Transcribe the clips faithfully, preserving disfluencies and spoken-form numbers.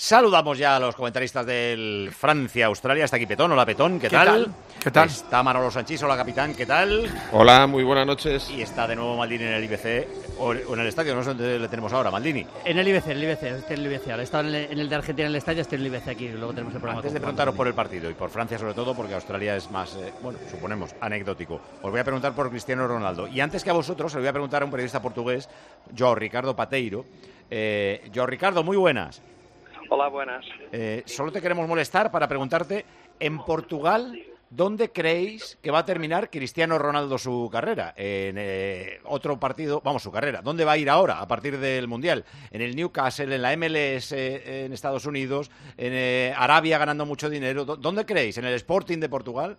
Saludamos ya a los comentaristas del Francia-Australia. Está aquí Petón. Hola, Petón. ¿Qué, ¿Qué tal? tal? ¿Qué tal? Está Manolo Sanchís. Hola, capitán. ¿Qué tal? Hola, muy buenas noches. Y está de nuevo Maldini en el I B C o en el estadio. No sé dónde le tenemos ahora, Maldini. En el I B C, en el I B C. Estoy en el I B C. Ahora estaba en el, en el de Argentina en el estadio, estoy en el I B C aquí. Luego tenemos el programa. Antes de preguntaros por el partido y por Francia sobre todo, porque Australia es más, eh, bueno, suponemos, anecdótico. Os voy a preguntar por Cristiano Ronaldo. Y antes que a vosotros, os voy a preguntar a un periodista portugués, João Ricardo Pateiro. Eh, João Ricardo, muy buenas. Hola, buenas. Eh, solo te queremos molestar para preguntarte, en Portugal, ¿dónde creéis que va a terminar Cristiano Ronaldo su carrera? En eh, otro partido, vamos, su carrera. ¿Dónde va a ir ahora, a partir del Mundial? ¿En el Newcastle, en la M L S eh, en Estados Unidos, en eh, Arabia ganando mucho dinero? ¿Dónde creéis? ¿En el Sporting de Portugal?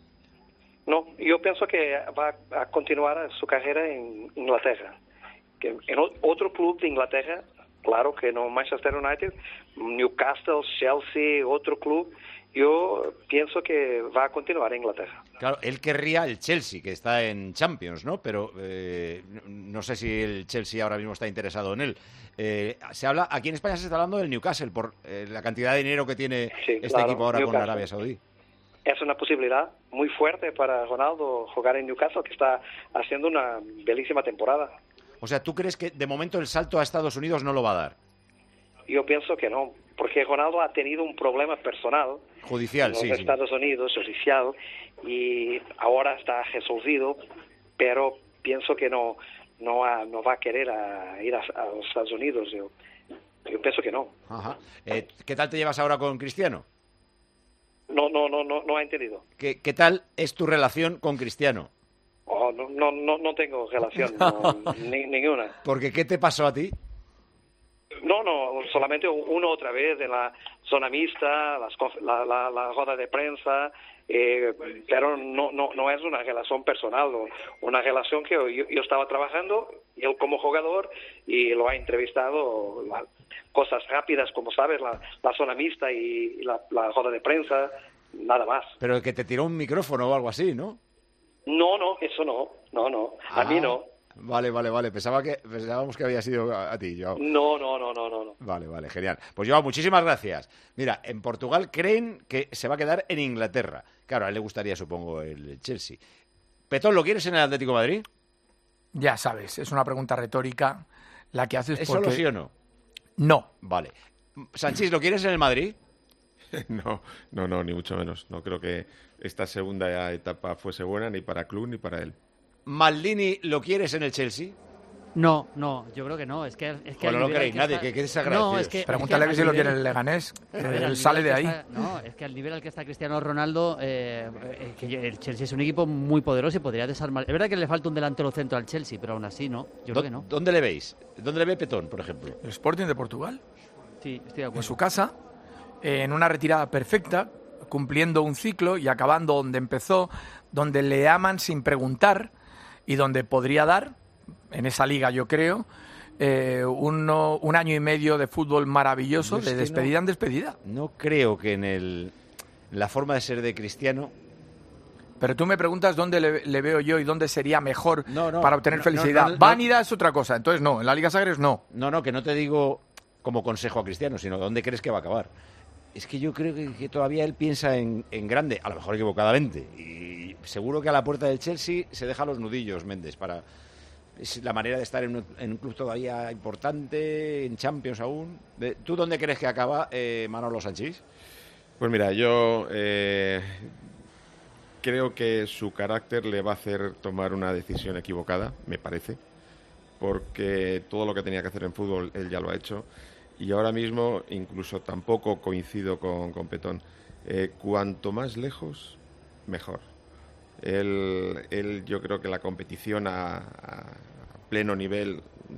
No, yo pienso que va a continuar su carrera en Inglaterra. Que en otro club de Inglaterra, claro que no Manchester United, Newcastle, Chelsea, otro club, yo pienso que va a continuar en Inglaterra. Claro, él querría el Chelsea, que está en Champions, ¿no? Pero eh, no sé si el Chelsea ahora mismo está interesado en él. Eh, se habla, aquí en España se está hablando del Newcastle por eh, la cantidad de dinero que tiene sí, este claro, equipo ahora Newcastle. con Arabia Saudí. Es una posibilidad muy fuerte para Ronaldo jugar en Newcastle, que está haciendo una bellísima temporada. O sea, ¿tú crees que de momento el salto a Estados Unidos no lo va a dar? Yo pienso que no, porque Ronaldo ha tenido un problema personal judicial, en los sí, Estados sí. Unidos, judicial, y ahora está resolvido, pero pienso que no no, ha, no va a querer a ir a, a los Estados Unidos. Yo, yo pienso que no. Ajá. Eh, ¿Qué tal te llevas ahora con Cristiano? No, no, no, no, no ha entendido. ¿Qué, qué tal es tu relación con Cristiano? Oh, no, no, no, no tengo relación, no, ni, ninguna. Porque ¿qué te pasó a ti? No, no, solamente uno otra vez en la zona mixta, las, la, la, la roda de prensa, eh, pero no, no, no es una relación personal, una relación que yo, yo estaba trabajando, y él como jugador, y lo ha entrevistado, la, cosas rápidas, como sabes, la, la zona mixta y, y la, la roda de prensa, nada más. Pero que te tiró un micrófono o algo así, ¿no? No, no, eso no, no, no, ah, a mí no. Vale, vale, vale, pensaba que pensábamos que había sido a, a ti, Joao. No, no, no, no, no. Vale, vale, genial. Pues Joao, muchísimas gracias. Mira, en Portugal creen que se va a quedar en Inglaterra. Claro, a él le gustaría, supongo, el Chelsea. Petón, ¿lo quieres en el Atlético de Madrid? Ya sabes, es una pregunta retórica la que haces ¿Es porque... solo sí o no? No. Vale. Sanchís, ¿lo quieres en el Madrid? No, no, no, ni mucho menos. No creo que esta segunda etapa fuese buena ni para el club ni para él. ¿Maldini lo quieres en el Chelsea? No, no, yo creo que no. Es que, es que bueno, no queréis nadie, que, que desagradecidos. No, es que, Pregúntale es que si lo nivel... quiere el Leganés, que ver, él sale de ahí. Está, no, es que al nivel al que está Cristiano Ronaldo, eh, eh, que el Chelsea es un equipo muy poderoso y podría desarmar. Es verdad que le falta un delantero centro al Chelsea, pero aún así no, yo creo que no. ¿Dónde le veis? ¿Dónde le ve Petón, por ejemplo? El Sporting de Portugal. Sí, estoy de acuerdo. En su casa, en una retirada perfecta, cumpliendo un ciclo y acabando donde empezó, donde le aman sin preguntar y donde podría dar, en esa liga yo creo, eh, uno, un año y medio de fútbol maravilloso, es de despedida no, en despedida. No creo que en, el, en la forma de ser de Cristiano... Pero tú me preguntas dónde le, le veo yo y dónde sería mejor no, no, para obtener no, felicidad. No, no, no, Vanidad es otra cosa, entonces no, en la Liga Sagres no. No, no, que no te digo como consejo a Cristiano, sino dónde crees que va a acabar. Es que yo creo que, que todavía él piensa en, en grande, a lo mejor equivocadamente, y seguro que a la puerta del Chelsea se deja los nudillos, Méndez, para... Es la manera de estar en un, en un club todavía importante, en Champions aún. ¿Tú dónde crees que acaba, eh, Manolo Sanchís? Pues mira, yo eh, creo que su carácter le va a hacer tomar una decisión equivocada, me parece, porque todo lo que tenía que hacer en fútbol él ya lo ha hecho, y ahora mismo incluso tampoco coincido con, con Petón. Eh, cuanto más lejos, mejor. Él, él, yo creo que la competición a, a pleno nivel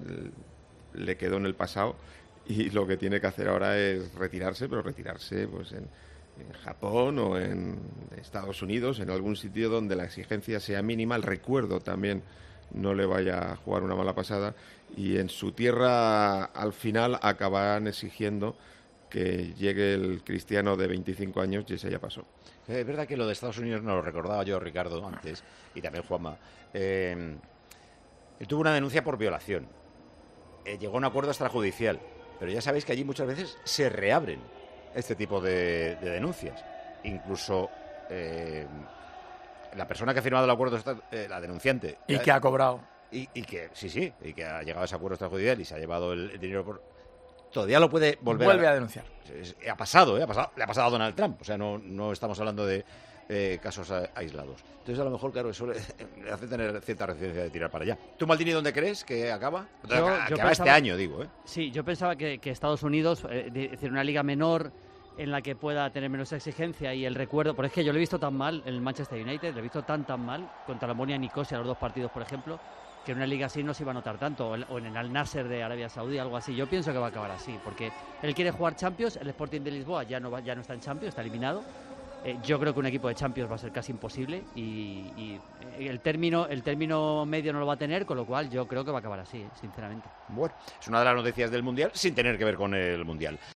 le quedó en el pasado y lo que tiene que hacer ahora es retirarse, pero retirarse pues en, en Japón o en Estados Unidos, en algún sitio donde la exigencia sea mínima, el recuerdo también no le vaya a jugar una mala pasada, y en su tierra al final acabarán exigiendo que llegue el Cristiano de veinticinco años, y ese ya pasó. Es verdad que lo de Estados Unidos no lo recordaba yo, Ricardo, antes, y también Juanma. Eh, él tuvo una denuncia por violación. Eh, llegó a un acuerdo extrajudicial. pero ya sabéis que allí muchas veces se reabren este tipo de, de denuncias. Incluso eh, la persona que ha firmado el acuerdo, está, eh, la denunciante... Y que ha cobrado. Y, y que, sí, sí, y que ha llegado a ese acuerdo extrajudicial y se ha llevado el, el dinero por... Todavía lo puede volver Vuelve a, a denunciar. Es, ha pasado, ¿eh? ha pasado, le ha pasado a Donald Trump. O sea, no, no estamos hablando de eh, casos a, aislados. Entonces, a lo mejor, claro, eso le, le hace tener cierta resistencia de tirar para allá. ¿Tú, Maldini, dónde crees que acaba? Yo- que yo acaba pensaba- este año, digo, ¿eh? Sí, yo pensaba que, que Estados Unidos, eh, de- es decir, una liga menor en la que pueda tener menos exigencia y el recuerdo, porque es que yo lo he visto tan mal en el Manchester United, lo he visto tan tan mal contra la Omonia Nicosia, los dos partidos, por ejemplo, que en una liga así no se iba a notar tanto, o en- o en el Al Nasser de Arabia Saudí, algo así. Yo pienso que va a acabar así, porque él quiere jugar Champions, el Sporting de Lisboa ya no va- ya no está en Champions, está eliminado. Eh, yo creo que un equipo de Champions va a ser casi imposible y, y, eh, el término el término medio no lo va a tener, con lo cual yo creo que va a acabar así, sinceramente. Bueno, es una de las noticias del Mundial sin tener que ver con el Mundial.